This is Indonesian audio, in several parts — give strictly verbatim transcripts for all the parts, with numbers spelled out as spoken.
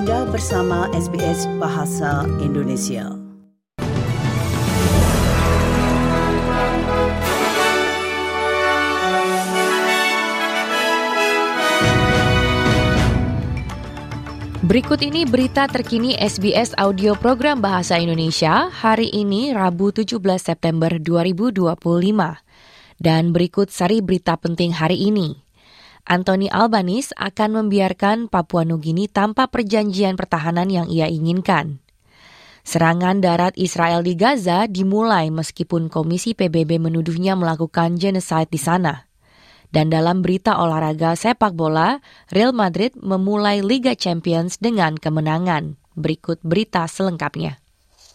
Anda bersama S B S Bahasa Indonesia. Berikut ini berita terkini S B S Audio Program Bahasa Indonesia hari ini Rabu tujuh belas September dua ribu dua puluh lima. Dan berikut sari berita penting hari ini. Anthony Albanese akan membiarkan Papua Nugini tanpa perjanjian pertahanan yang ia inginkan. Serangan darat Israel di Gaza dimulai meskipun Komisi P B B menuduhnya melakukan genocide di sana. Dan dalam berita olahraga sepak bola, Real Madrid memulai Liga Champions dengan kemenangan. Berikut berita selengkapnya.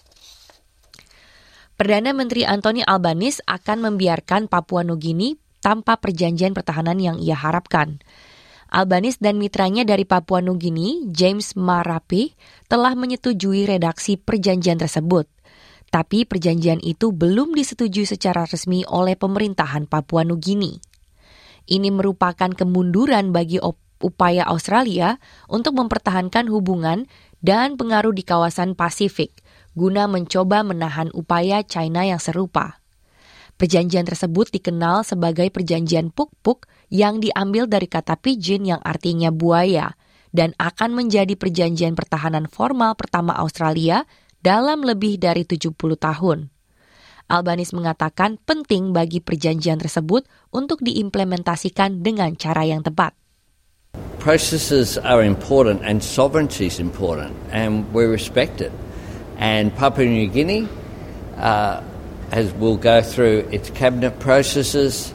Perdana Menteri Anthony Albanese akan membiarkan Papua Nugini tanpa perjanjian pertahanan yang ia harapkan. Albanese dan mitranya dari Papua Nugini, James Marape, telah menyetujui redaksi perjanjian tersebut. Tapi perjanjian itu belum disetujui secara resmi oleh pemerintahan Papua Nugini. Ini merupakan kemunduran bagi upaya Australia untuk mempertahankan hubungan dan pengaruh di kawasan Pasifik, guna mencoba menahan upaya China yang serupa. Perjanjian tersebut dikenal sebagai Perjanjian Puk-Puk yang diambil dari kata pidgin yang artinya buaya dan akan menjadi perjanjian pertahanan formal pertama Australia dalam lebih dari tujuh puluh tahun. Albanese mengatakan penting bagi perjanjian tersebut untuk diimplementasikan dengan cara yang tepat. Processes are important and sovereignty is important and we respect it. And Papua New Guinea uh, as will go through its cabinet processes.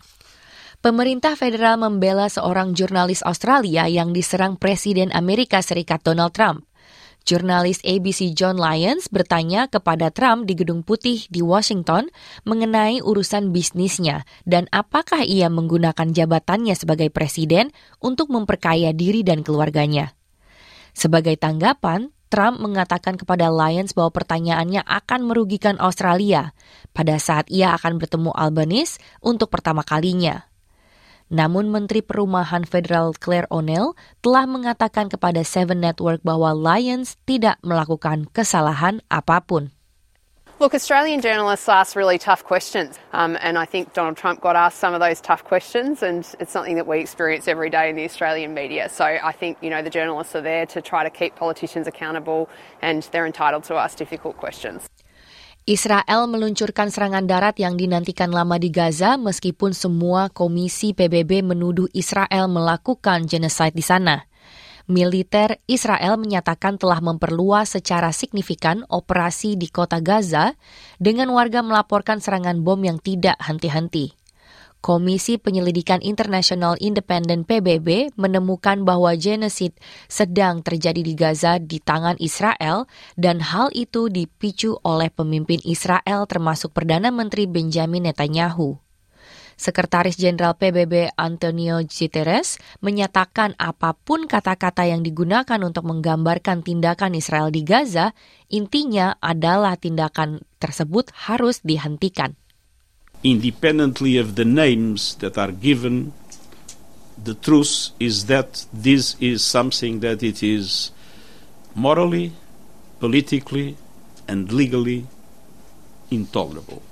Pemerintah federal membela seorang jurnalis Australia yang diserang Presiden Amerika Serikat Donald Trump. Jurnalis A B C John Lyons bertanya kepada Trump di Gedung Putih di Washington mengenai urusan bisnisnya dan apakah ia menggunakan jabatannya sebagai presiden untuk memperkaya diri dan keluarganya. Sebagai tanggapan, Trump mengatakan kepada Lyons bahwa pertanyaannya akan merugikan Australia pada saat ia akan bertemu Albanese untuk pertama kalinya. Namun Menteri Perumahan Federal Claire O'Neil telah mengatakan kepada Seven Network bahwa Lyons tidak melakukan kesalahan apapun. Look, Australian journalists ask really tough questions, um, and I think Donald Trump got asked some of those tough questions, and it's something that we experience every day in the Australian media. So I think, you know, the journalists are there to try to keep politicians accountable, and they're entitled to ask difficult questions. Israel meluncurkan serangan darat yang dinantikan lama di Gaza meskipun semua komisi P B B menuduh Israel melakukan genocide di sana. Militer Israel menyatakan telah memperluas secara signifikan operasi di kota Gaza dengan warga melaporkan serangan bom yang tidak henti-henti. Komisi Penyelidikan Internasional Independen P B B menemukan bahwa genosid sedang terjadi di Gaza di tangan Israel dan hal itu dipicu oleh pemimpin Israel termasuk Perdana Menteri Benjamin Netanyahu. Sekretaris Jenderal P B B Antonio Guterres menyatakan apapun kata-kata yang digunakan untuk menggambarkan tindakan Israel di Gaza, intinya adalah tindakan tersebut harus dihentikan. Independently of the names that are given, the truth is that this is something that it is morally, politically, and legally intolerable.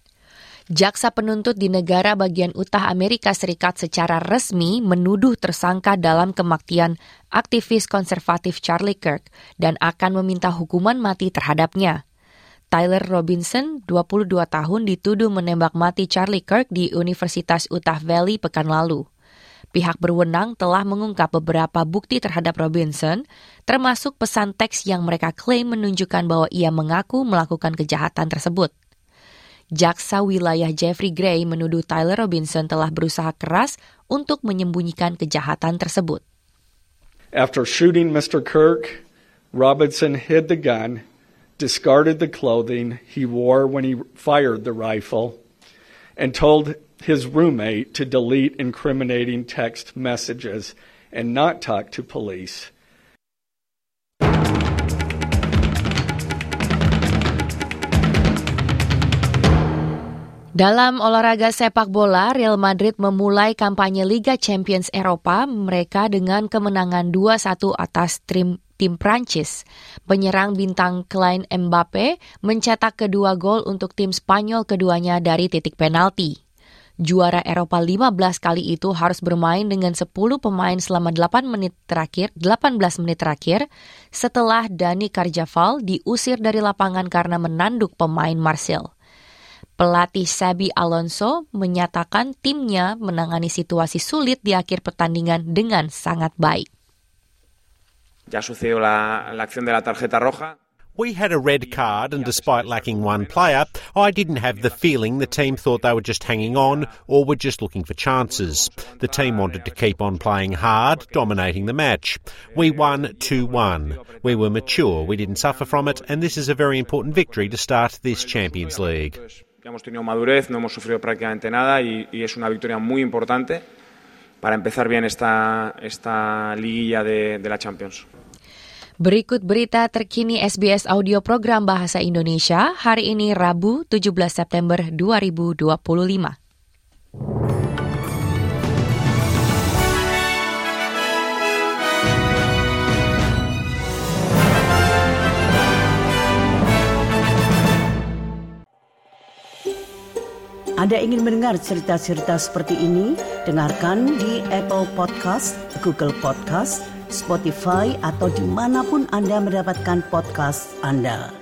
Jaksa penuntut di negara bagian utara Amerika Serikat secara resmi menuduh tersangka dalam kematian aktivis konservatif Charlie Kirk dan akan meminta hukuman mati terhadapnya. Tyler Robinson, dua puluh dua tahun, dituduh menembak mati Charlie Kirk di Universitas Utah Valley pekan lalu. Pihak berwenang telah mengungkap beberapa bukti terhadap Robinson, termasuk pesan teks yang mereka klaim menunjukkan bahwa ia mengaku melakukan kejahatan tersebut. Jaksa wilayah Jeffrey Gray menuduh Tyler Robinson telah berusaha keras untuk menyembunyikan kejahatan tersebut. After shooting Mister Kirk, Robinson hid the gun, discarded the clothing he wore when he fired the rifle, and told his roommate to delete incriminating text messages and not talk to police. Dalam olahraga sepak bola, Real Madrid memulai kampanye Liga Champions Eropa mereka dengan kemenangan dua satu atas tim tim Prancis. Penyerang bintang Kylian Mbappe mencetak kedua gol untuk tim Spanyol keduanya dari titik penalti. Juara Eropa lima belas kali itu harus bermain dengan sepuluh pemain selama delapan menit terakhir, delapan belas menit terakhir setelah Dani Carvajal diusir dari lapangan karena menanduk pemain Marseille. Pelatih Xabi Alonso menyatakan timnya menangani situasi sulit di akhir pertandingan dengan sangat baik. Ya sucedió la, la acción de la tarjeta roja. We had a red card, and despite lacking one player, I didn't have the feeling the team thought they were just hanging on or were just looking for chances. The team wanted to keep on playing hard, dominating the match. We won two one. We were mature, we didn't suffer from it, and this is a very important victory to start this Champions League. Ya hemos tenido madurez, no hemos sufrido prácticamente nada y, y es una victoria muy importante para empezar bien esta, esta liguilla de, de la Champions. Berikut berita terkini S B S Audio Program Bahasa Indonesia hari ini Rabu tujuh belas September dua ribu dua puluh lima. Anda ingin mendengar cerita-cerita seperti ini? Dengarkan di Apple Podcast, Google Podcast, Spotify, atau dimanapun Anda mendapatkan podcast Anda.